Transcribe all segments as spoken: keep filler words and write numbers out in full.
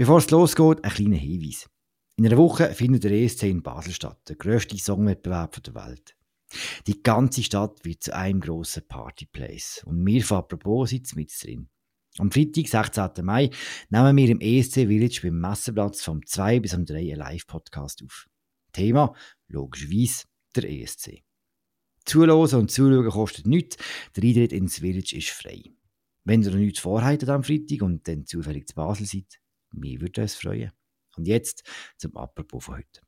Bevor es losgeht, ein kleiner Hinweis. In einer Woche findet der E S C in Basel statt, der grösste Songwettbewerb der Welt. Die ganze Stadt wird zu einem grossen Partyplace. Und wir von «Apropos» sitzen mit drin. Am Freitag, sechzehnten Mai, nehmen wir im E S C Village beim Messeplatz vom zwei bis um drei einen Live-Podcast auf. Thema, logischerweise, der E S C. Zuhören und Zuschauen kostet nichts, der Eintritt ins Village ist frei. Wenn ihr noch nichts vorhabt am Freitag und dann zufällig zu Basel seid, wir würden uns freuen. Und jetzt zum «Apropos» von heute.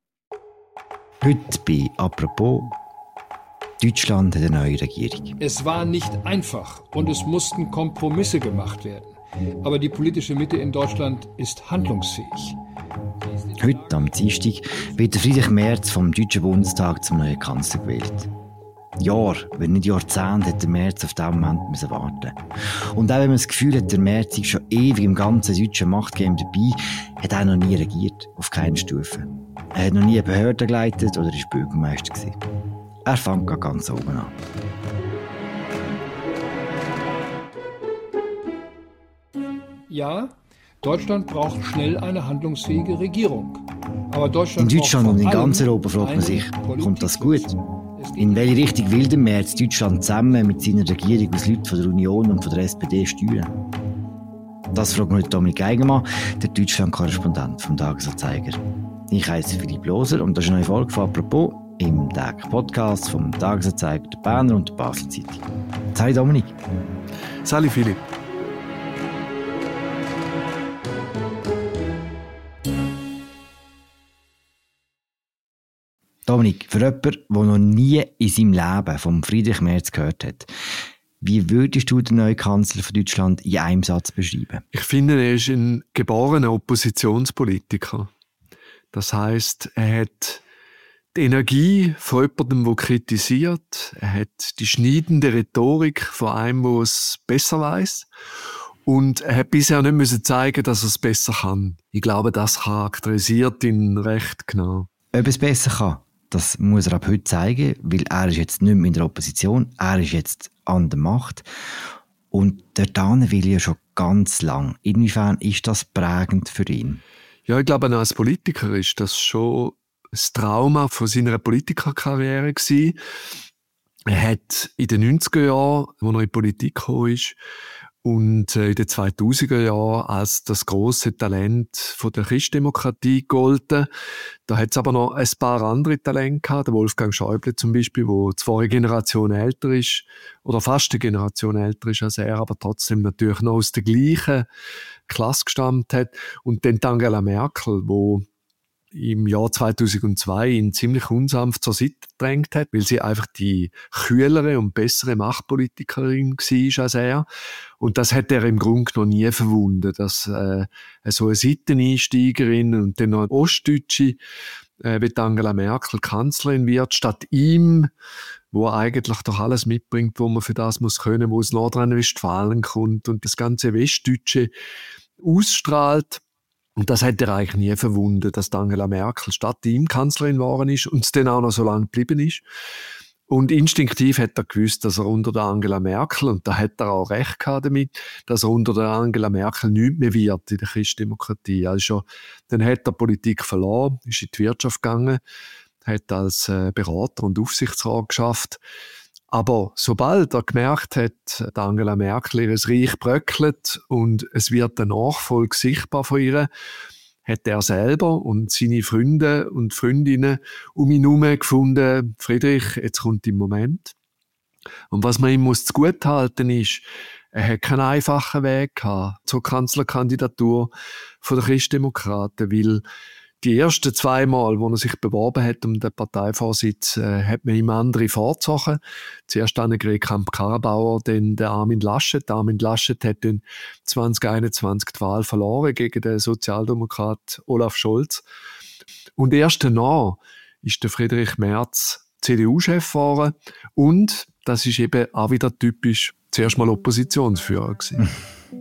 Heute bei «Apropos». Deutschland hat eine neue Regierung. Es war nicht einfach und es mussten Kompromisse gemacht werden. Aber die politische Mitte in Deutschland ist handlungsfähig. Heute, am Dienstag, wird Friedrich Merz vom Deutschen Bundestag zum neuen Kanzler gewählt. Jahr, wenn nicht Jahrzehnte, hat der Merz auf diesen Moment müssen warten. Und auch wenn man das Gefühl hat, der Merz sei schon ewig im ganzen deutschen Machtgame dabei, hat er noch nie regiert, auf keiner Stufe. Er hat noch nie eine Behörde geleitet oder war Bürgermeister gewesen. Er fängt ganz oben an. Ja, Deutschland braucht schnell eine handlungsfähige Regierung. Aber Deutschland in Deutschland und in ganz allem Europa fragt man sich, Politik kommt das gut? In welche Richtung will der Merz Deutschland zusammen mit seiner Regierung aus Leuten von der Union und von der S P D steuern? Das fragt mir Dominik Eigenmann, der Deutschland-Korrespondent vom Tagesanzeiger. Ich heiße Philipp Loser und das ist eine neue Folge von «Apropos» im täglichen Podcast vom Tagesanzeiger, der Berner und der Basel Zeitung. Salut Dominik. Salut Philipp. Dominik, für jemanden, der noch nie in seinem Leben vom Friedrich Merz gehört hat, wie würdest du den neuen Kanzler von Deutschland in einem Satz beschreiben? Ich finde, er ist ein geborener Oppositionspolitiker. Das heisst, er hat die Energie von jemandem, der kritisiert. Er hat die schneidende Rhetorik von einem, der es besser weiss. Und er hat bisher nicht müssen zeigen, dass er es besser kann. Ich glaube, das charakterisiert ihn recht genau. Ob er es besser kann, das muss er ab heute zeigen, weil er ist jetzt nicht mehr in der Opposition, er ist jetzt an der Macht. Und dort will er ja schon ganz lang. Inwiefern ist das prägend für ihn? Ja, ich glaube, als Politiker ist das schon das Trauma von seiner Politikerkarriere gewesen. Er hat in den neunziger Jahren, als er in die Politik gekommen ist, und in den zweitausender Jahren als das grosse Talent von der Christdemokratie gegolten. Da hat es aber noch ein paar andere Talente gehabt. Der Wolfgang Schäuble zum Beispiel, der zwar eine Generation älter ist, oder fast eine Generation älter ist als er, aber trotzdem natürlich noch aus der gleichen Klasse gestammt hat. Und dann Angela Merkel, die im Jahr zweitausendzwei ihn ziemlich unsanft zur Seite gedrängt hat, weil sie einfach die kühlere und bessere Machtpolitikerin war als er. Und das hat er im Grunde noch nie verwunden, dass äh, so eine Seiteneinsteigerin und dann noch eine Ostdeutsche äh, wie Angela Merkel Kanzlerin wird, statt ihm, wo er eigentlich doch alles mitbringt, wo man für das muss können, wo aus Nordrhein-Westfalen kommt und das ganze Westdeutsche ausstrahlt. Und das hat er eigentlich nie verwunden, dass Angela Merkel statt ihm Kanzlerin geworden ist und es dann auch noch so lange geblieben ist. Und instinktiv hat er gewusst, dass er unter der Angela Merkel, und da hat er auch recht gehabt damit, dass er unter der Angela Merkel nichts mehr wird in der Christdemokratie. Also, dann hat er Politik verloren, ist in die Wirtschaft gegangen, hat als Berater und Aufsichtsrat geschafft. Aber sobald er gemerkt hat, dass Angela Merkel ihr Reich bröckelt und es wird ein Nachfolge sichtbar von ihr, hat er selber und seine Freunde und Freundinnen um ihn herum gefunden, Friedrich, jetzt kommt der Moment. Und was man ihm muss zugutehalten ist, er hat keinen einfachen Weg gehabt zur Kanzlerkandidatur von der Christdemokraten, weil die ersten zwei Mal, wo er sich beworben hat um den Parteivorsitz, äh, hat man ihm andere vorgezogen. Zuerst Annegret Kramp-Karrenbauer, dann der Armin Laschet. Der Armin Laschet hat dann zwanzig einundzwanzig die Wahl verloren gegen den Sozialdemokrat Olaf Scholz. Und erst danach ist der Friedrich Merz C D U-Chef geworden. Und, das ist eben auch wieder typisch, zuerst mal Oppositionsführer gewesen.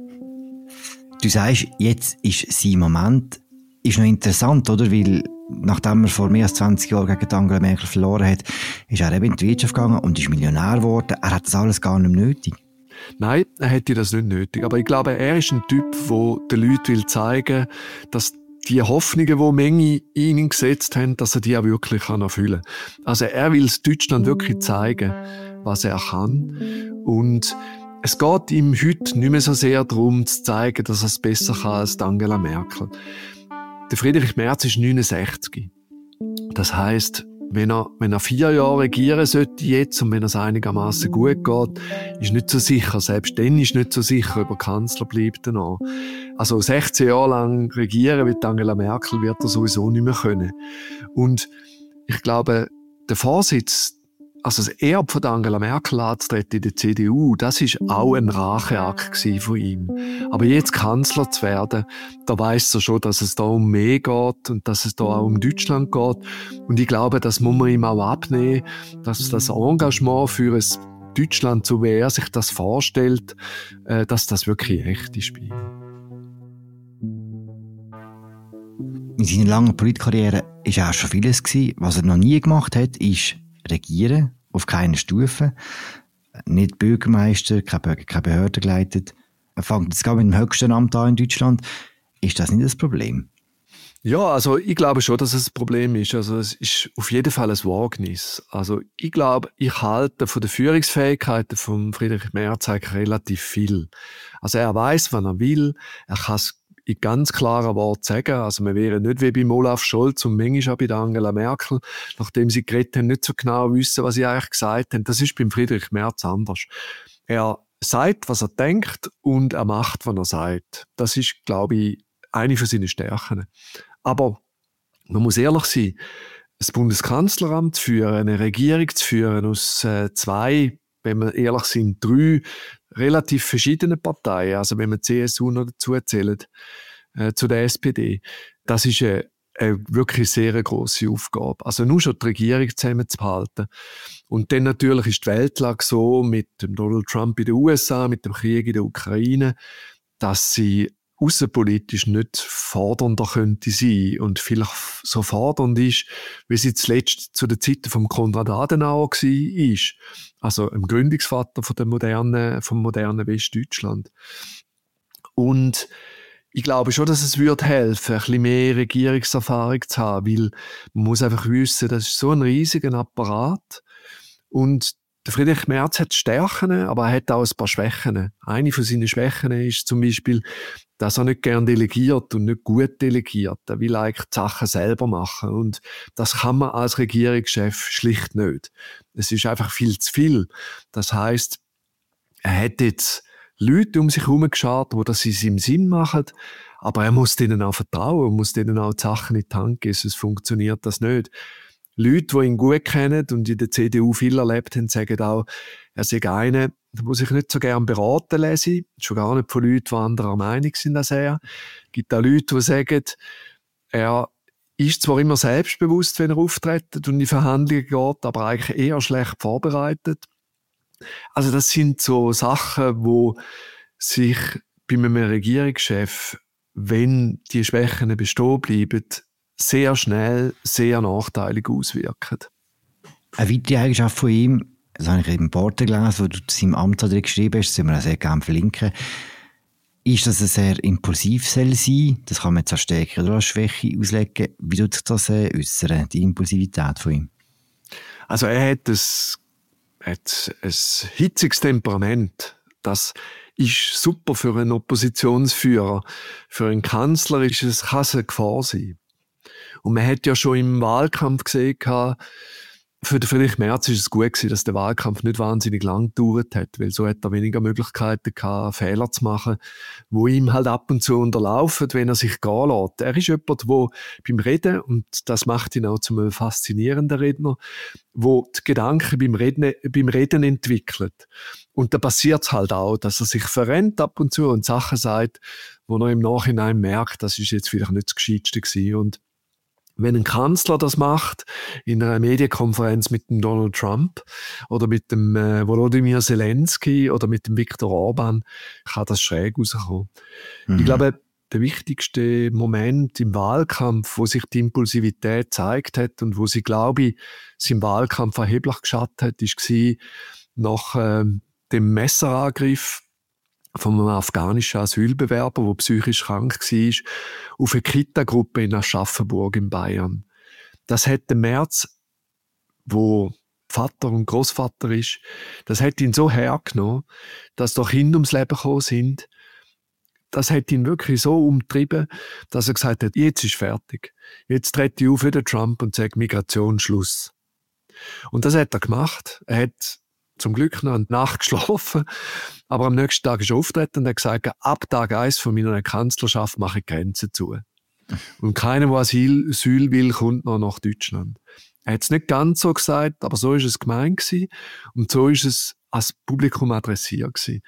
Du sagst, jetzt ist sein Moment. Ist noch interessant, oder? Weil, nachdem er vor mehr als zwanzig Jahren gegen Angela Merkel verloren hat, ist er eben in die Wirtschaft gegangen und ist Millionär geworden. Er hat das alles gar nicht nötig. Nein, er hätte das nicht nötig. Aber ich glaube, er ist ein Typ, der den Leuten will zeigen, dass die Hoffnungen, die Menge in ihn gesetzt haben, dass er die auch wirklich erfüllen kann. Also er will es Deutschland wirklich zeigen, was er kann. Und es geht ihm heute nicht mehr so sehr darum, zu zeigen, dass er es besser kann als Angela Merkel. Der Friedrich Merz ist neunundsechzig. Das heisst, wenn er, wenn er vier Jahre regieren sollte jetzt und wenn es einigermaßen gut geht, ist nicht so sicher. Selbst dann ist nicht so sicher, ob er Kanzler bleibt danach. Also sechzehn Jahre lang regieren wie Angela Merkel wird er sowieso nicht mehr können. Und ich glaube, der Vorsitz, also das Erbe von Angela Merkel anzutreten in der C D U, das ist auch ein Racheakt von ihm. Aber jetzt Kanzler zu werden, da weiss er schon, dass es da um mehr geht und dass es da auch um Deutschland geht. Und ich glaube, das muss man ihm auch abnehmen, dass das Engagement für ein Deutschland, so wie er sich das vorstellt, dass das wirklich echt ist bei ihm. In seiner langen Politkarriere war auch schon vieles gewesen. Was er noch nie gemacht hat, ist regieren, auf keiner Stufe. Nicht Bürgermeister, keine Behörde geleitet. Er fängt jetzt gerade mit dem höchsten Amt an in Deutschland. Ist das nicht das Problem? Ja, also ich glaube schon, dass es ein Problem ist. Also es ist auf jeden Fall ein Wagnis. Also ich glaube, ich halte von den Führungsfähigkeiten von Friedrich Merz eigentlich relativ viel. Also er weiß, was er will. Er kann es in ganz klaren Worten sagen. Also wir wären nicht wie bei Olaf Scholz und manchmal auch bei Angela Merkel, nachdem sie geredet haben, nicht so genau wissen, was sie eigentlich gesagt haben. Das ist beim Friedrich Merz anders. Er sagt, was er denkt und er macht, was er sagt. Das ist, glaube ich, eine von seinen Stärken. Aber man muss ehrlich sein, das Bundeskanzleramt zu führen, eine Regierung zu führen aus äh, zwei, wenn wir ehrlich sind, drei relativ verschiedenen Parteien, also wenn wir die C S U noch dazu zählen, äh, zu der S P D, das ist eine, eine wirklich sehr grosse Aufgabe. Also nur schon die Regierung zusammenzuhalten. Und dann natürlich ist die Weltlage so mit dem Donald Trump in den U S A, mit dem Krieg in der Ukraine, dass sie außenpolitisch nicht fordernder könnte sein und vielleicht so fordernd ist, wie sie zuletzt zu den Zeiten von Konrad Adenauer war, also dem Gründungsvater von der modernen, vom modernen Westdeutschland. Und ich glaube schon, dass es würde helfen, ein bisschen mehr Regierungserfahrung zu haben, weil man muss einfach wissen, das ist so ein riesiger Apparat und der Friedrich Merz hat Stärken, aber er hat auch ein paar Schwächen. Eine von seinen Schwächen ist zum Beispiel, dass er nicht gern delegiert und nicht gut delegiert. Er will eigentlich die Sachen selber machen. Und das kann man als Regierungschef schlicht nicht. Es ist einfach viel zu viel. Das heisst, er hat jetzt Leute um sich herum geschaut, die das in seinem Sinn machen, aber er muss denen auch vertrauen, muss denen auch die Sachen in die Hand geben, sonst funktioniert das nicht. Leute, die ihn gut kennen und in der C D U viel erlebt haben, sagen auch, er sei einer, der sich nicht so gern beraten lässt, schon gar nicht von Leuten, die anderer Meinung sind als er. Es gibt auch Leute, die sagen, er ist zwar immer selbstbewusst, wenn er auftritt und in die Verhandlungen geht, aber eigentlich eher schlecht vorbereitet. Also das sind so Sachen, wo sich bei einem Regierungschef, wenn die Schwächen bestehen bleiben, sehr schnell, sehr nachteilig auswirken. Eine weitere Eigenschaft von ihm, das habe ich eben im Porto gelesen, wo du zu seinem Amt geschrieben hast, das können wir auch sehr gerne verlinken, ist, dass er sehr impulsiv sein soll. Das kann man jetzt als Stärke oder als Schwäche auslegen. Wie tut sich das äh, äußern, die Impulsivität von ihm? Also er hat ein, hat ein hitziges Temperament. Das ist super für einen Oppositionsführer. Für einen Kanzler ist es, kann es eine Gefahr sein. Und man hat ja schon im Wahlkampf gesehen, für den Friedrich Merz ist es gut gewesen, dass der Wahlkampf nicht wahnsinnig lang gedauert hat, weil so hat er weniger Möglichkeiten gehabt, Fehler zu machen, wo ihm halt ab und zu unterlaufen, wenn er sich gehen lässt. Er ist jemand, der beim Reden, und das macht ihn auch zum faszinierenden Redner, wo die Gedanken beim Reden, beim Reden entwickelt. Und da passiert es halt auch, dass er sich verrennt ab und zu und Sachen sagt, wo er im Nachhinein merkt, das ist jetzt vielleicht nicht das Gescheitste gewesen. Und wenn ein Kanzler das macht, in einer Medienkonferenz mit dem Donald Trump oder mit dem äh, Volodymyr Zelensky oder mit dem Viktor Orban, kann das schräg rauskommen. Mhm. Ich glaube, der wichtigste Moment im Wahlkampf, wo sich die Impulsivität gezeigt hat und wo sie, glaube ich, seinem Wahlkampf erheblich geschadet hat, war nach äh, dem Messerangriff von einem afghanischen Asylbewerber, der psychisch krank war, auf eine Kita-Gruppe in Aschaffenburg in Bayern. Das hat der Merz, wo Vater und Großvater ist, das hat ihn so hergenommen, dass da Kinder ums Leben gekommen sind. Das hat ihn wirklich so umtrieben, dass er gesagt hat, jetzt ist fertig. Jetzt trete ich auf für den Trump und sage Migration, Schluss. Und das hat er gemacht. Er hat zum Glück noch eine Nacht geschlafen, aber am nächsten Tag ist er aufgetreten und hat gesagt, ab Tag eins von meiner Kanzlerschaft mache ich Grenzen zu. Und keiner, der Asyl, Asyl will, kommt noch nach Deutschland. Er hat es nicht ganz so gesagt, aber so war es gemeint gewesen. Und so war es als Publikum adressiert gewesen.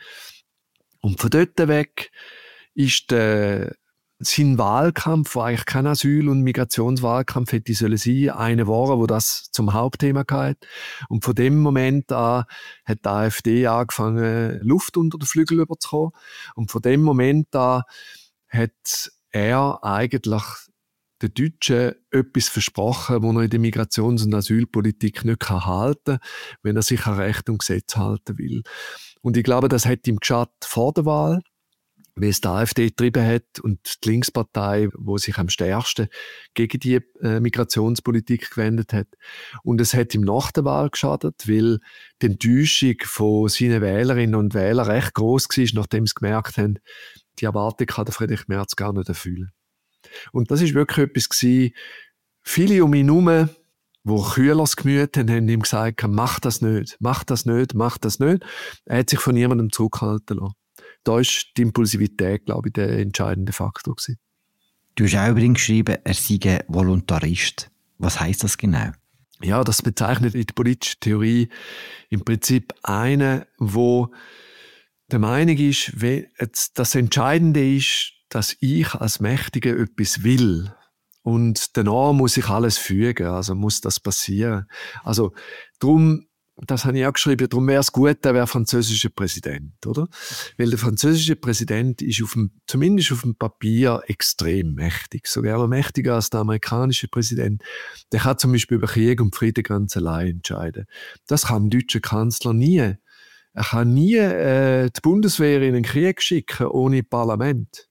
Und von dort weg ist der, sein Wahlkampf, der eigentlich kein Asyl- und Migrationswahlkampf hätte sollen sein, eine Woche, wo das zum Hauptthema hat. Und von dem Moment an hat die AfD angefangen, Luft unter den Flügel überzukommen. Und von dem Moment an hat er eigentlich den Deutschen etwas versprochen, das er in der Migrations- und Asylpolitik nicht halten kann, wenn er sich an Recht und Gesetz halten will. Und ich glaube, das hat ihm geschadet vor der Wahl, wie es die AfD getrieben hat und die Linkspartei, wo sich am stärksten gegen die äh, Migrationspolitik gewendet hat. Und es hat ihm nach der Wahl geschadet, weil die Enttäuschung von seinen Wählerinnen und Wählern recht gross war, nachdem sie gemerkt haben, die Erwartung kann der Friedrich Merz gar nicht erfüllen. Und das war wirklich etwas gewesen, viele um ihn herum, die kühleres Gemüt haben, haben ihm gesagt, mach das nicht, mach das nicht, mach das nicht. Er hat sich von niemandem zurückhalten lassen. Da war die Impulsivität, glaube ich, der entscheidende Faktor gewesen. Du hast auch übrigens geschrieben, er sei ein Voluntarist. Was heisst das genau? Ja, das bezeichnet in der politischen Theorie im Prinzip einen, wo der Meinung ist, das Entscheidende ist, dass ich als Mächtiger etwas will. Und danach muss ich alles fügen, also muss das passieren. Also darum, das habe ich auch geschrieben, darum wäre es gut, er wäre französischer Präsident, oder? Weil der französische Präsident ist auf dem, zumindest auf dem Papier extrem mächtig, sogar mächtiger als der amerikanische Präsident. Der kann zum Beispiel über Krieg und Frieden ganz allein entscheiden. Das kann ein deutscher Kanzler nie. Er kann nie äh, die Bundeswehr in einen Krieg schicken ohne Parlament.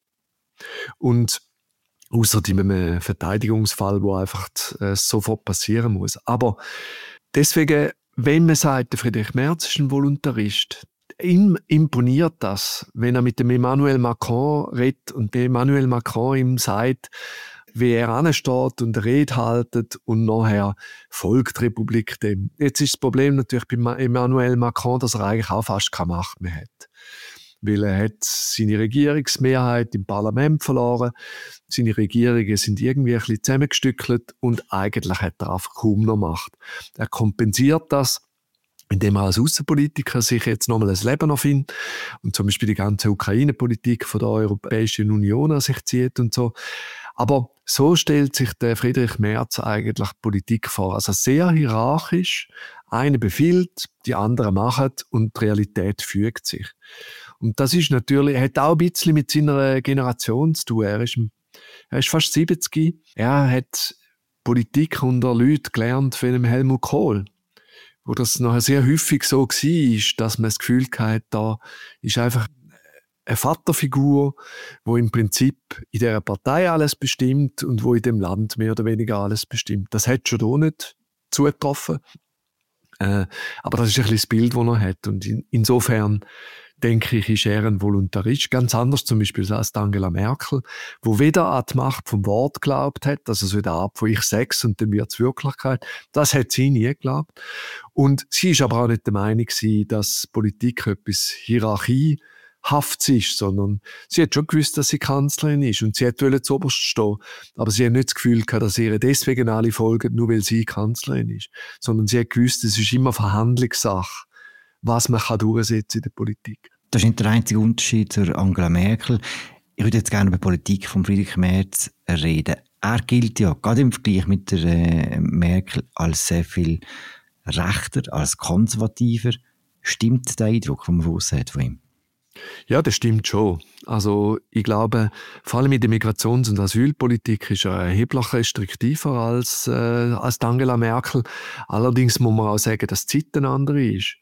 Und außer in einem Verteidigungsfall, wo einfach äh, sofort passieren muss. Aber deswegen, wenn man sagt, der Friedrich Merz ist ein Voluntarist, ihm imponiert das, wenn er mit dem Emmanuel Macron redet und Emmanuel Macron ihm sagt, wie er ansteht und eine Rede haltet und nachher folgt die Republik dem. Jetzt ist das Problem natürlich bei Emmanuel Macron, dass er eigentlich auch fast keine Macht mehr hat. Weil er hat seine Regierungsmehrheit im Parlament verloren. Seine Regierungen sind irgendwie ein bisschen zusammengestückelt und eigentlich hat er einfach kaum noch Macht. Er kompensiert das, indem er als Außenpolitiker sich jetzt nochmal ein Leben erfindet und zum Beispiel die ganze Ukraine-Politik von der Europäischen Union an sich zieht und so. Aber so stellt sich der Friedrich Merz eigentlich Politik vor. Also sehr hierarchisch. Einer befiehlt, die anderen machen und die Realität fügt sich. Und das ist natürlich, er hat auch ein bisschen mit seiner Generation zu tun. Er ist, er ist fast siebzig. Er hat Politik unter Leuten gelernt wie dem Helmut Kohl, wo das nachher sehr häufig so war, dass man das Gefühl hatte, da ist einfach eine Vaterfigur, wo im Prinzip in dieser Partei alles bestimmt und wo in dem Land mehr oder weniger alles bestimmt. Das hat schon hier nicht zugetroffen. Äh, aber das ist ein bisschen das Bild, das er hat. Und in, insofern denke ich, ist er ein Voluntarist. Ganz anders zum Beispiel als Angela Merkel, wo weder an die Macht vom Wort geglaubt hat, also so in der Art, wo ich sechs und dann wird es Wirklichkeit. Das hat sie nie geglaubt. Und sie ist aber auch nicht der Meinung gewesen, dass Politik etwas hierarchiehaftes ist, sondern sie hat schon gewusst, dass sie Kanzlerin ist und sie hat wollen zuoberst stehen. Aber sie hat nicht das Gefühl gehabt, dass ihr deswegen alle folgen, nur weil sie Kanzlerin ist. Sondern sie hat gewusst, es ist immer Verhandlungssache, was man kann durchsetzen in der Politik. Das ist nicht der einzige Unterschied zur Angela Merkel. Ich würde jetzt gerne über die Politik von Friedrich Merz reden. Er gilt ja gerade im Vergleich mit der äh, Merkel als sehr viel rechter, als konservativer. Stimmt der Eindruck, den man von aussen hat von ihm? Ja, das stimmt schon. Also ich glaube, vor allem in der Migrations- und Asylpolitik ist er erheblich restriktiver als, äh, als Angela Merkel. Allerdings muss man auch sagen, dass die Zeit eine andere ist.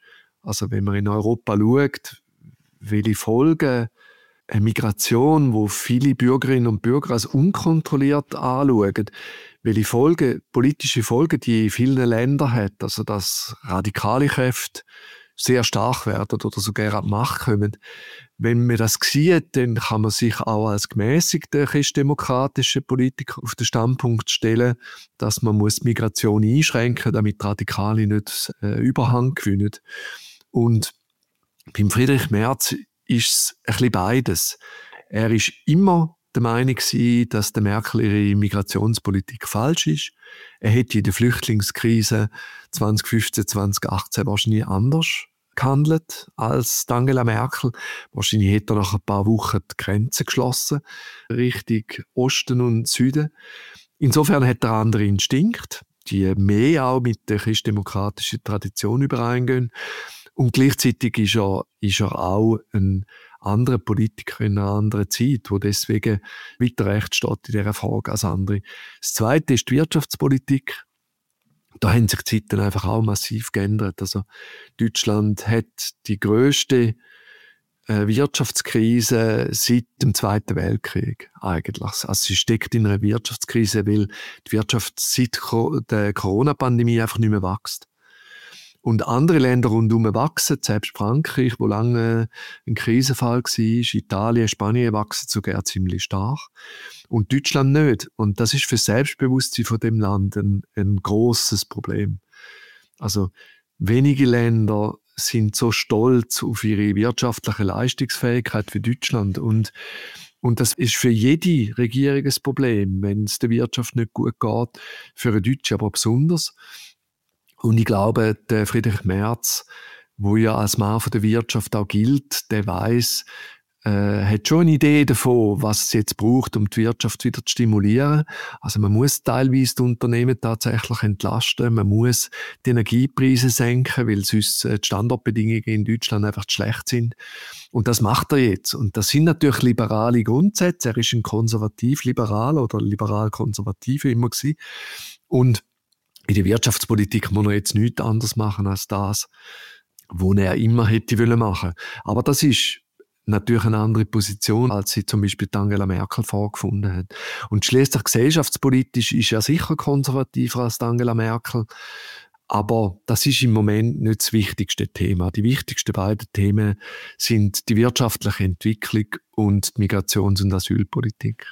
Also wenn man in Europa schaut, welche Folgen eine Migration, wo viele Bürgerinnen und Bürger als unkontrolliert anschauen, welche Folgen, politische Folgen die in vielen Ländern hat, also dass radikale Kräfte sehr stark werden oder sogar an die Macht kommen. Wenn man das sieht, dann kann man sich auch als gemäßigter christdemokratischer Politiker auf den Standpunkt stellen, dass man muss Migration einschränken, damit Radikale nicht äh, Überhang gewinnen. Und beim Friedrich Merz ist es ein bisschen beides. Er ist immer der Meinung gewesen, dass der Merkel ihre Migrationspolitik falsch ist. Er hätte in der Flüchtlingskrise zwanzig fünfzehn, zwanzig achtzehn wahrscheinlich anders gehandelt als Angela Merkel. Wahrscheinlich hätte er nach ein paar Wochen die Grenzen geschlossen, Richtung Osten und Süden. Insofern hat er andere Instinkte, die mehr auch mit der christdemokratischen Tradition übereingehen. Und gleichzeitig ist er, ist er auch ein anderer Politiker in einer anderen Zeit, der deswegen weiter rechts steht in dieser Frage als andere. Das Zweite ist die Wirtschaftspolitik. Da haben sich die Zeiten einfach auch massiv geändert. Also Deutschland hat die grösste äh, Wirtschaftskrise seit dem Zweiten Weltkrieg eigentlich. Also sie steckt in einer Wirtschaftskrise, weil die Wirtschaft seit der Corona-Pandemie einfach nicht mehr wächst. Und andere Länder rundherum wachsen, selbst Frankreich, wo lange ein Krisenfall war, Italien, Spanien wachsen sogar ziemlich stark. Und Deutschland nicht. Und das ist für das Selbstbewusstsein von dem Land ein, ein grosses Problem. Also wenige Länder sind so stolz auf ihre wirtschaftliche Leistungsfähigkeit wie Deutschland. Und, und das ist für jede Regierung ein Problem, wenn es der Wirtschaft nicht gut geht, für eine Deutsche aber besonders. Und ich glaube, der Friedrich Merz, wo ja als Mann von der Wirtschaft auch gilt, der weiss, äh, hat schon eine Idee davon, was es jetzt braucht, um die Wirtschaft wieder zu stimulieren. Also man muss teilweise die Unternehmen tatsächlich entlasten, man muss die Energiepreise senken, weil sonst die Standortbedingungen in Deutschland einfach zu schlecht sind. Und das macht er jetzt. Und das sind natürlich liberale Grundsätze. Er ist ein konservativ-liberal oder liberal-konservativ immer gewesen. Und in der Wirtschaftspolitik muss er jetzt nichts anderes machen als das, was er immer hätte wollen machen. Aber das ist natürlich eine andere Position, als sie zum Beispiel Angela Merkel vorgefunden hat. Und schließlich gesellschaftspolitisch ist er sicher konservativer als Angela Merkel. Aber das ist im Moment nicht das wichtigste Thema. Die wichtigsten beiden Themen sind die wirtschaftliche Entwicklung und die Migrations- und Asylpolitik.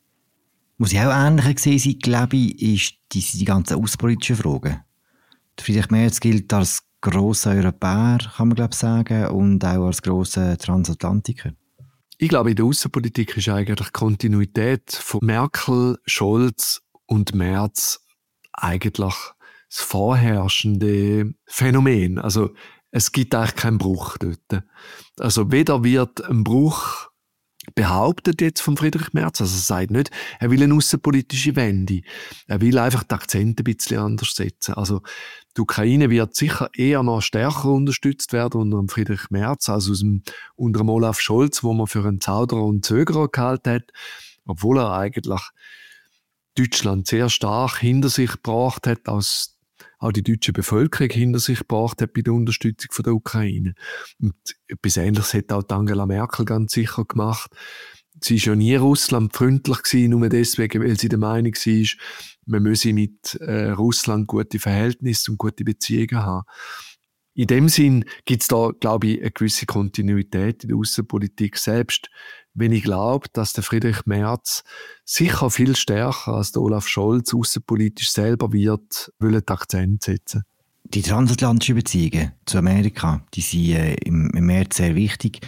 Was ich auch ähnlicher gesehen sein, glaube ich, ist die, die ganzen außenpolitischen Fragen. Der Friedrich Merz gilt als grosser Europäer, kann man glaube ich sagen, und auch als grosser Transatlantiker. Ich glaube, in der Außenpolitik ist eigentlich Kontinuität von Merkel, Scholz und Merz eigentlich das vorherrschende Phänomen. Also es gibt eigentlich keinen Bruch dort. Also weder wird ein Bruch behauptet jetzt von Friedrich Merz, also er sagt nicht, er will eine außenpolitische Wende. Er will einfach die Akzente ein bisschen anders setzen. Also die Ukraine wird sicher eher noch stärker unterstützt werden unter dem Friedrich Merz als aus dem, unter dem Olaf Scholz, wo man für einen Zauderer und Zögerer gehalten hat, obwohl er eigentlich Deutschland sehr stark hinter sich gebracht hat, als auch die deutsche Bevölkerung hinter sich gebracht hat bei der Unterstützung von der Ukraine. Und etwas Ähnliches hat auch Angela Merkel ganz sicher gemacht. Sie war ja nie russlandfreundlich gewesen, nur deswegen, weil sie der Meinung war, man müsse mit äh, Russland gute Verhältnisse und gute Beziehungen haben. In dem Sinn gibt es da, glaube ich, eine gewisse Kontinuität in der Außenpolitik selbst, wenn ich glaube, dass der Friedrich Merz sicher viel stärker als der Olaf Scholz außenpolitisch selber wird, wollen die Akzente setzen. Die transatlantischen Beziehungen zu Amerika, die sind äh, im, im März sehr wichtig.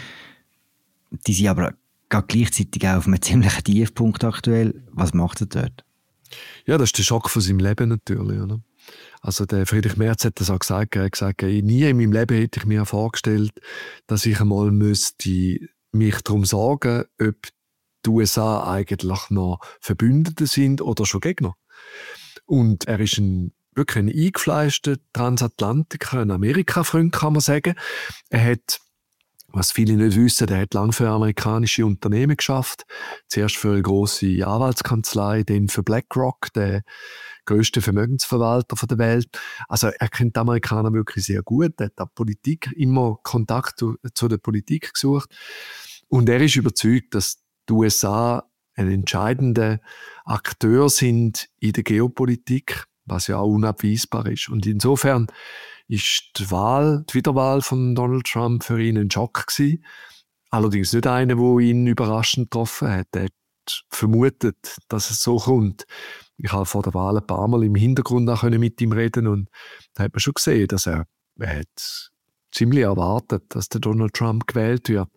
Die sind aber gleichzeitig auch auf einem ziemlichen Tiefpunkt aktuell. Was macht er dort? Ja, das ist der Schock von seinem Leben natürlich, oder? Also der Friedrich Merz hat das auch gesagt. Er hat gesagt, nie in meinem Leben hätte ich mir vorgestellt, dass ich einmal müsste mich darum sorgen, ob die U S A eigentlich noch Verbündete sind oder schon Gegner. Und er ist ein, wirklich ein eingefleischter Transatlantiker, ein Amerika-Freund, kann man sagen. Er hat Was viele nicht wissen, er hat lange für amerikanische Unternehmen geschafft. Zuerst für eine grosse Anwaltskanzlei, dann für BlackRock, der grösste Vermögensverwalter der Welt. Also er kennt die Amerikaner wirklich sehr gut. Er hat auch Politik, immer Kontakt zu, zu der Politik gesucht. Und er ist überzeugt, dass die U S A ein entscheidender Akteur sind in der Geopolitik, was ja auch unabweisbar ist. Und insofern ist die Wahl, die Wiederwahl von Donald Trump für ihn ein Schock gewesen. Allerdings nicht einer, der ihn überraschend getroffen hat. Er hat vermutet, dass es so kommt. Ich habe vor der Wahl ein paar Mal im Hintergrund auch mit ihm reden und da hat man schon gesehen, dass er, er hat ziemlich erwartet, dass der Donald Trump gewählt wird.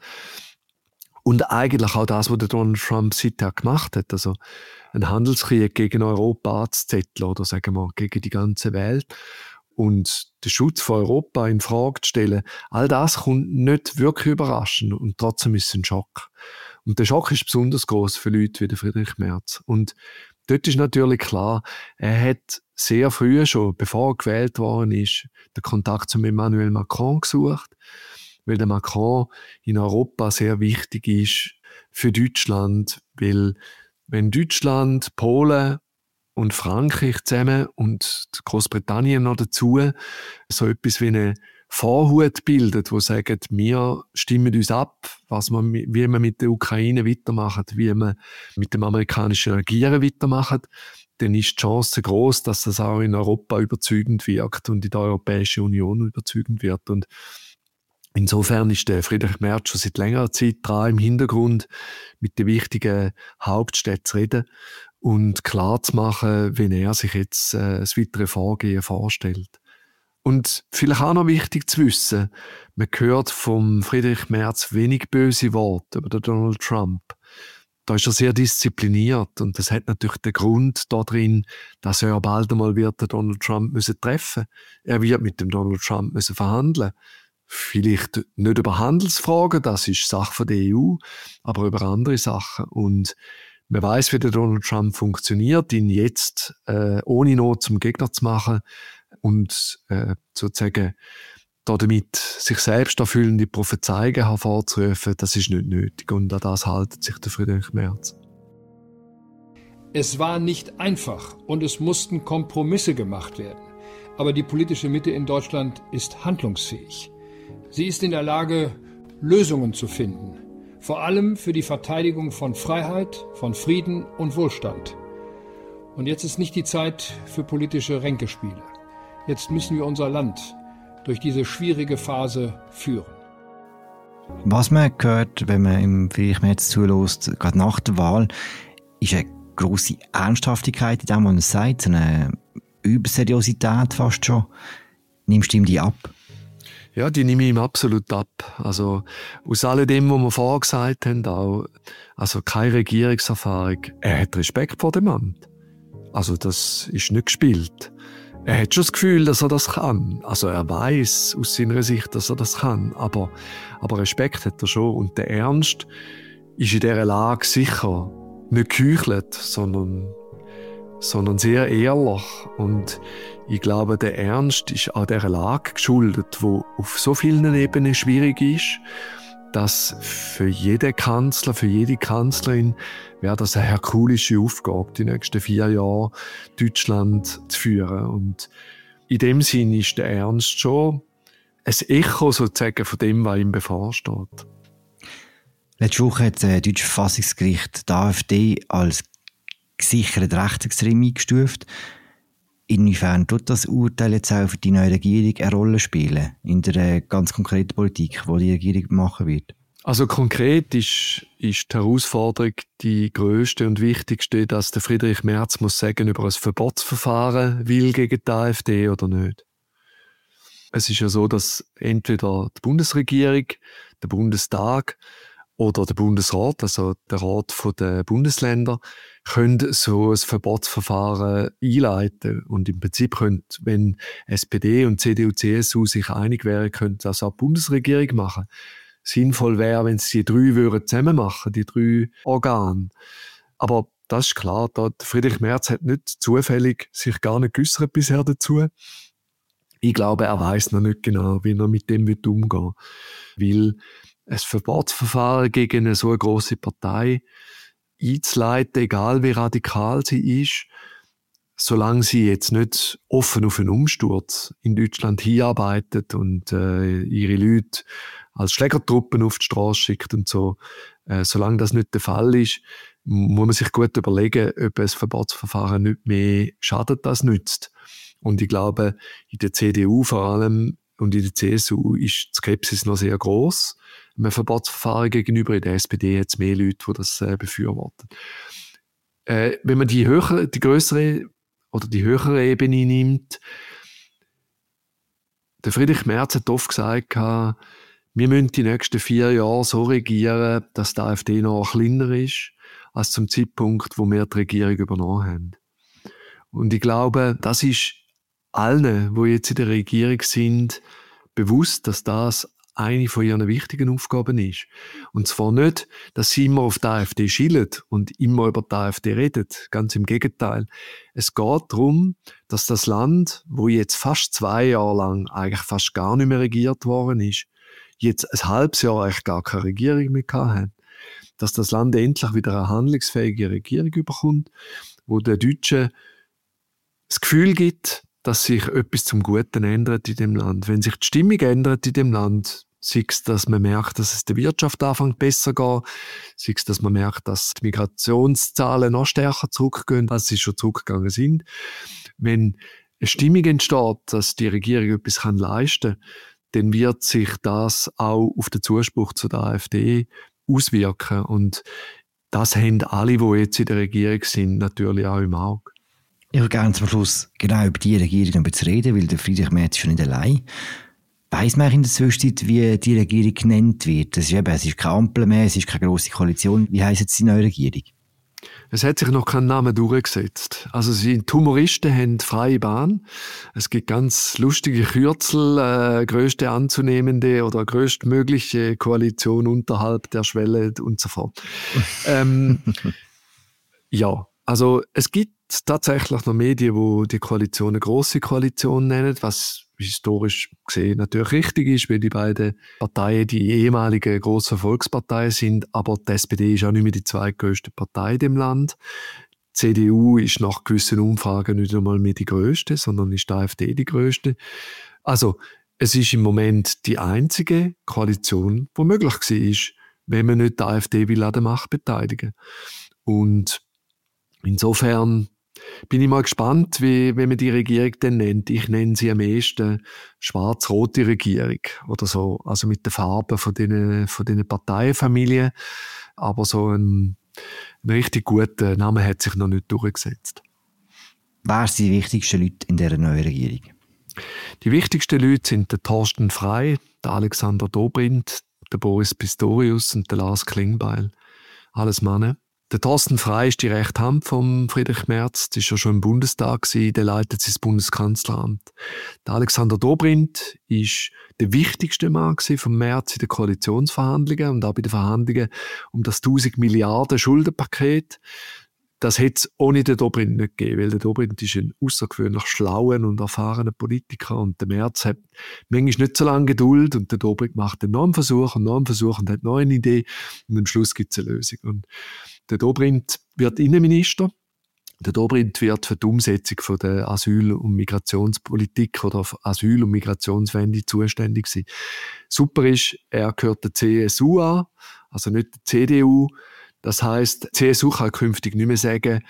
Und eigentlich auch das, was der Donald Trump seither gemacht hat, also einen Handelskrieg gegen Europa anzuzetteln oder sagen wir gegen die ganze Welt und den Schutz von Europa in Frage zu stellen, all das kommt nicht wirklich überraschend und trotzdem ist es ein Schock. Und der Schock ist besonders groß für Leute wie der Friedrich Merz. Und dort ist natürlich klar, er hat sehr früh schon, bevor er gewählt worden ist, den Kontakt zu Emmanuel Macron gesucht, weil der Macron in Europa sehr wichtig ist für Deutschland, weil wenn Deutschland, Polen und Frankreich zusammen und Großbritannien noch dazu so etwas wie eine Vorhut bildet, wo sagen, wir stimmen uns ab, was man, wie wir mit der Ukraine weitermachen, wie wir mit dem amerikanischen Regieren weitermachen, dann ist die Chance groß, dass das auch in Europa überzeugend wirkt und in der Europäischen Union überzeugend wird. Und insofern ist der Friedrich Merz schon seit längerer Zeit dran, im Hintergrund mit den wichtigen Hauptstädten zu reden und klar zu machen, wie er sich jetzt äh, das weitere Vorgehen vorstellt. Und vielleicht auch noch wichtig zu wissen, man hört vom Friedrich Merz wenig böse Worte über den Donald Trump. Da ist er sehr diszipliniert und das hat natürlich den Grund da drin, dass er bald einmal wird den Donald Trump müssen treffen. Er wird mit dem Donald Trump müssen verhandeln. Vielleicht nicht über Handelsfragen, das ist Sache der E U, aber über andere Sachen. Und man weiß, wie der Donald Trump funktioniert, ihn jetzt äh, ohne Not zum Gegner zu machen und äh, sozusagen damit sich selbst erfüllende Prophezeiungen hervorzurufen, das ist nicht nötig. Und an das hält sich der Friedrich Merz. Es war nicht einfach und es mussten Kompromisse gemacht werden. Aber die politische Mitte in Deutschland ist handlungsfähig. Sie ist in der Lage, Lösungen zu finden. Vor allem für die Verteidigung von Freiheit, von Frieden und Wohlstand. Und jetzt ist nicht die Zeit für politische Ränkespiele. Jetzt müssen wir unser Land durch diese schwierige Phase führen. Was man hört, wenn man im Friedrich Merz zulässt, gerade nach der Wahl, ist eine grosse Ernsthaftigkeit in dem, was er sagt, so eine Überseriosität fast schon. Nimmst du ihm die ab? Ja, die nehme ich ihm absolut ab. Also, aus alledem, was wir vorher gesagt haben, auch, also keine Regierungserfahrung. Er hat Respekt vor dem Amt. Also, das ist nicht gespielt. Er hat schon das Gefühl, dass er das kann. Also, er weiß aus seiner Sicht, dass er das kann. Aber, aber Respekt hat er schon. Und der Ernst ist in dieser Lage sicher nicht geheuchelt, sondern sondern sehr ehrlich. Und ich glaube, der Ernst ist an dieser Lage geschuldet, die auf so vielen Ebenen schwierig ist, dass für jeden Kanzler, für jede Kanzlerin wäre das eine herkulische Aufgabe, die nächsten vier Jahre Deutschland zu führen. Und in dem Sinn ist der Ernst schon ein Echo sozusagen von dem, was ihm bevorsteht. Letzte Woche hat das deutsche Verfassungsgericht die AfD als gesichert rechtsextrem eingestuft. Inwiefern tut das Urteil jetzt auch für die neue Regierung eine Rolle spielen in der ganz konkreten Politik, die die Regierung machen wird? Also konkret ist, ist die Herausforderung die grösste und wichtigste, dass der Friedrich Merz muss sagen, über ein Verbotsverfahren will gegen die AfD oder nicht. Es ist ja so, dass entweder die Bundesregierung, der Bundestag oder der Bundesrat, also der Rat der Bundesländer, können so ein Verbotsverfahren einleiten. Und im Prinzip können, wenn S P D und C D U C S U sich einig wären, könnte das auch die Bundesregierung machen. Sinnvoll wäre, wenn sie die drei würden zusammen machen, die drei Organe. Aber das ist klar, da Friedrich Merz hat nicht zufällig sich gar nicht geäussert bisher dazu. Ich glaube, er weiß noch nicht genau, wie er mit dem umgehen will. Weil ein Verbotsverfahren gegen eine so eine grosse Partei einzuleiten, egal wie radikal sie ist, solange sie jetzt nicht offen auf einen Umsturz in Deutschland hinarbeitet und äh, ihre Leute als Schlägertruppen auf die Straße schickt und so, äh, solange das nicht der Fall ist, muss man sich gut überlegen, ob ein Verbotsverfahren nicht mehr schadet als nützt. Und ich glaube, in der C D U vor allem und in der C S U ist die Skepsis noch sehr gross. Einem Verbotsverfahren gegenüber, in der S P D hat es mehr Leute, die das äh, befürworten. Äh, wenn man die höhere, die größere oder die höhere Ebene nimmt, der Friedrich Merz hat oft gesagt, wir müssen die nächsten vier Jahre so regieren, dass die AfD noch kleiner ist, als zum Zeitpunkt, wo wir die Regierung übernommen haben. Und ich glaube, das ist allen, die jetzt in der Regierung sind, bewusst, dass das eine von ihren wichtigen Aufgaben ist. Und zwar nicht, dass sie immer auf die AfD schielen und immer über die AfD reden. Ganz im Gegenteil. Es geht darum, dass das Land, wo jetzt fast zwei Jahre lang eigentlich fast gar nicht mehr regiert worden ist, jetzt ein halbes Jahr eigentlich gar keine Regierung mehr gehabt hat, dass das Land endlich wieder eine handlungsfähige Regierung bekommt, wo der Deutschen das Gefühl gibt, dass sich etwas zum Guten ändert in dem Land. Wenn sich die Stimmung ändert in dem Land, sei es, dass man merkt, dass es der Wirtschaft anfängt besser geht, sei es, dass man merkt, dass die Migrationszahlen noch stärker zurückgehen, als sie schon zurückgegangen sind. Wenn eine Stimmung entsteht, dass die Regierung etwas leisten kann, dann wird sich das auch auf den Zuspruch zu der AfD auswirken. Und das haben alle, die jetzt in der Regierung sind, natürlich auch im Auge. Ich würde gerne zum Schluss genau über die Regierung ein bisschen reden, weil der Friedrich Merz schon nicht allein. Weiss man in der Zwischenzeit, wie die Regierung genannt wird? Das ist eben, es ist keine Ampel mehr, es ist keine grosse Koalition. Wie heisst jetzt die neue Regierung? Es hat sich noch kein Name durchgesetzt. Also die Humoristen haben freie Bahn. Es gibt ganz lustige Kürzel, äh, grösste anzunehmende oder größtmögliche Koalition unterhalb der Schwelle und so fort. ähm, ja, also es gibt tatsächlich noch Medien, die die Koalition eine grosse Koalition nennen, was historisch gesehen natürlich richtig ist, weil die beiden Parteien die ehemaligen grossen Volksparteien sind, aber die S P D ist auch nicht mehr die zweitgrößte Partei in dem Land. Die C D U ist nach gewissen Umfragen nicht einmal mehr die grösste, sondern ist die AfD die grösste. Also es ist im Moment die einzige Koalition, die möglich war, wenn man nicht die AfD will an der Macht beteiligen. Und insofern bin ich mal gespannt, wie, wie man die Regierung denn nennt. Ich nenne sie am ehesten schwarz-rote Regierung oder so. Also mit den Farben von diesen, von diesen Parteienfamilien. Aber so ein, ein richtig guter Name hat sich noch nicht durchgesetzt. Wer sind die wichtigsten Leute in dieser neuen Regierung? Die wichtigsten Leute sind der Thorsten Frey, der Alexander Dobrindt, der Boris Pistorius und der Lars Klingbeil. Alles Männer. Der Thorsten Frey ist die rechte Hand von Friedrich Merz. Das war ja schon im Bundestag, der leitet sein Bundeskanzleramt. Der Alexander Dobrindt ist der wichtigste Mann von Merz in den Koalitionsverhandlungen und auch bei den Verhandlungen um das tausend Milliarden Schuldenpaket. Das hätte es ohne den Dobrindt nicht gegeben, weil der Dobrindt ist ein außergewöhnlich schlauer und erfahrener Politiker und der Merz hat manchmal nicht so lange Geduld und der Dobrindt macht einen neuen Versuch und einen neuen Versuch und hat noch eine Idee und am Schluss gibt es eine Lösung. Und der Dobrindt wird Innenminister. Der Dobrindt wird für die Umsetzung von der Asyl- und Migrationspolitik oder Asyl- und Migrationswende zuständig sein. Super ist, er gehört der C S U an, also nicht der C D U. Das heisst, die C S U kann künftig nicht mehr sagen,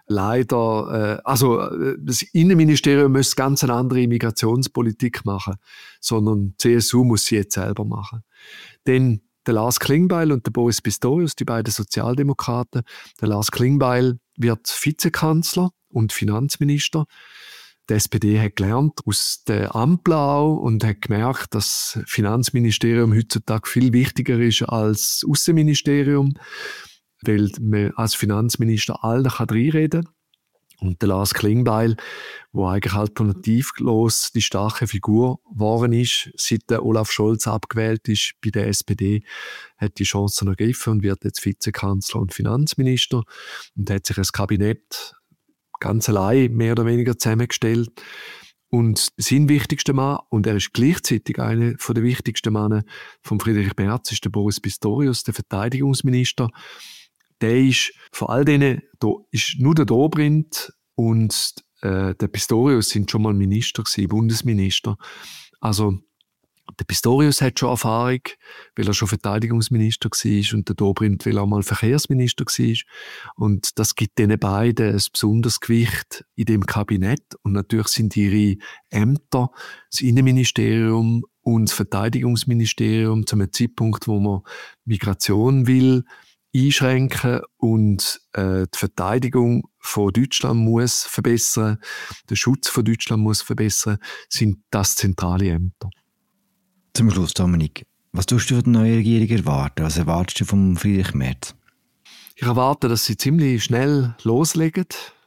leider, äh, also das Innenministerium muss ganz eine andere Migrationspolitik machen, sondern die C S U muss sie jetzt selber machen. Denn der Lars Klingbeil und der Boris Pistorius, die beiden Sozialdemokraten, der Lars Klingbeil wird Vizekanzler und Finanzminister. Die S P D hat gelernt aus der Ampel auch und hat gemerkt, dass das Finanzministerium heutzutage viel wichtiger ist als das Aussenministerium, weil man als Finanzminister allen reinreden kann. Und der Lars Klingbeil, der eigentlich alternativlos die starke Figur geworden ist, seit der Olaf Scholz abgewählt ist bei der S P D, hat die Chancen ergriffen und wird jetzt Vizekanzler und Finanzminister und hat sich ein Kabinett ganz allein mehr oder weniger zusammengestellt. und sein wichtigster Mann, und er ist gleichzeitig einer der wichtigsten Männer von Friedrich Merz, ist der Boris Pistorius, der Verteidigungsminister. Der ist von all denen, da ist nur der Dobrindt und äh, der Pistorius sind schon mal Minister gewesen, Bundesminister. Also der Pistorius hat schon Erfahrung, weil er schon Verteidigungsminister war, und der Dobrindt, weil er mal Verkehrsminister war. Und das gibt diesen beiden ein besonderes Gewicht in dem Kabinett. Und natürlich sind ihre Ämter, das Innenministerium und das Verteidigungsministerium, zu einem Zeitpunkt, wo man Migration will, einschränken und äh, die Verteidigung von Deutschland muss verbessern, der Schutz von Deutschland muss verbessern, sind das zentrale Ämter. Zum Schluss, Dominik, was tust du von der neuen Regierung erwarten? Was erwartest du von Friedrich Merz? Ich erwarte, dass sie ziemlich schnell loslegen.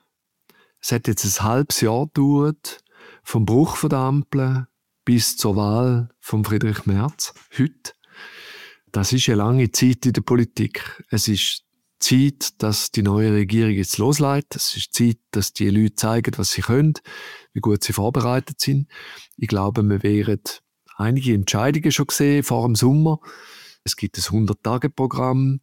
Es hat jetzt ein halbes Jahr gedauert, vom Bruch der Ampel bis zur Wahl von Friedrich Merz, heute. Das ist eine lange Zeit in der Politik. Es ist Zeit, dass die neue Regierung jetzt losleitet. Es ist Zeit, dass die Leute zeigen, was sie können, wie gut sie vorbereitet sind. Ich glaube, wir werden einige Entscheidungen schon gesehen vor dem Sommer. Es gibt ein hundert-Tage-Programm,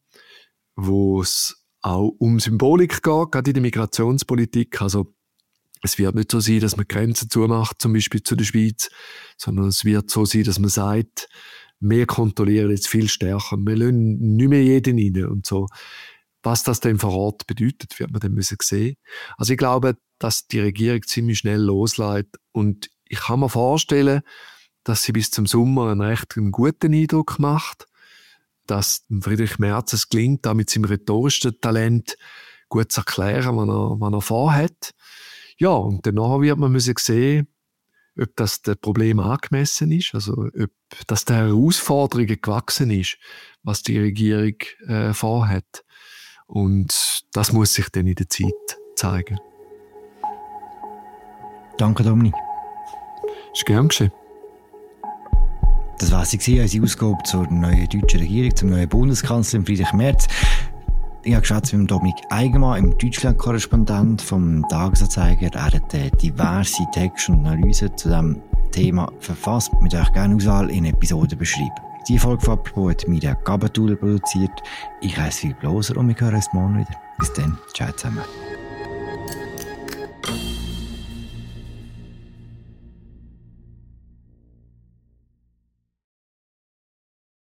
wo es auch um Symbolik geht, gerade in der Migrationspolitik. Also es wird nicht so sein, dass man Grenzen zumacht, zum Beispiel zu der Schweiz, sondern es wird so sein, dass man sagt, wir kontrollieren jetzt viel stärker, wir lassen nicht mehr jeden rein und so. Was das denn vor Ort bedeutet, wird man dann müssen sehen. Also ich glaube, dass die Regierung ziemlich schnell losleitet, und ich kann mir vorstellen, dass sie bis zum Sommer einen recht guten Eindruck macht, dass Friedrich Merz es gelingt, da mit seinem rhetorischen Talent gut zu erklären, was er, was er vorhat. Ja, und danach wird man müssen sehen, ob das dem Problem angemessen ist, also ob das der Herausforderungen gewachsen ist, was die Regierung äh, vorhat. Und das muss sich dann in der Zeit zeigen. Danke, Dominik. Ist gern geschehen. Das war sie, unsere Ausgabe zur neuen deutschen Regierung, zum neuen Bundeskanzler Friedrich Merz. Ich habe geschwätzt mit Dominik Eigenmann, im Deutschland-Korrespondent vom Tagesanzeiger. Er hat diverse Texte und Analysen zu diesem Thema verfasst. Mit euch gerne Auswahl in Episoden beschreiben. Die Folge von «Apropos» hat Mirja Gabatuller produziert. Ich heiße Philipp Loser und wir hören uns morgen wieder. Bis dann. Ciao zusammen.